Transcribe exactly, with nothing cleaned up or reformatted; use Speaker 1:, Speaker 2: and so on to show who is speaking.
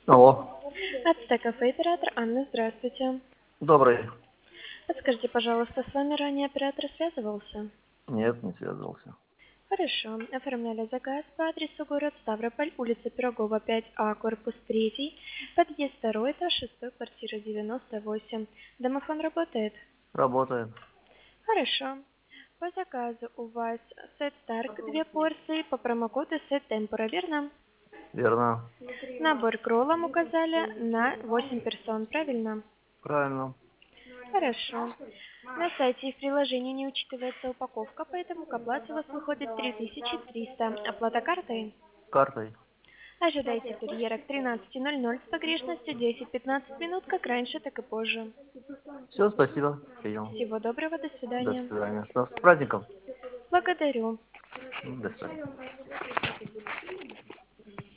Speaker 1: Алло.
Speaker 2: Ацтек кафе, оператор Анна, здравствуйте.
Speaker 1: Добрый.
Speaker 2: Подскажите, пожалуйста, с вами ранее оператор связывался?
Speaker 1: Нет, не связывался.
Speaker 2: Хорошо. Оформляли заказ по адресу город Ставрополь, улица Пирогова, пять А, корпус три, подъезд второй, этаж шестой, квартира девяносто восемь. Домофон работает?
Speaker 1: Работает.
Speaker 2: Хорошо. По заказу у вас сет Старк, две порции, по промокоду сет Темпора, верно?
Speaker 1: Верно.
Speaker 2: Набор кролом указали на восемь персон, правильно?
Speaker 1: Правильно.
Speaker 2: Хорошо. На сайте и в приложении не учитывается упаковка, поэтому к оплате у вас выходит три тысячи триста. Оплата картой?
Speaker 1: Картой.
Speaker 2: Ожидайте курьера к тринадцати ноль ноль с погрешностью десять-пятнадцать минут, как раньше, так и позже.
Speaker 1: Все, спасибо. Прием.
Speaker 2: Всего доброго, до
Speaker 1: До
Speaker 2: свидания.
Speaker 1: свидания. С нас- с праздником.
Speaker 2: Благодарю.
Speaker 1: До свидания.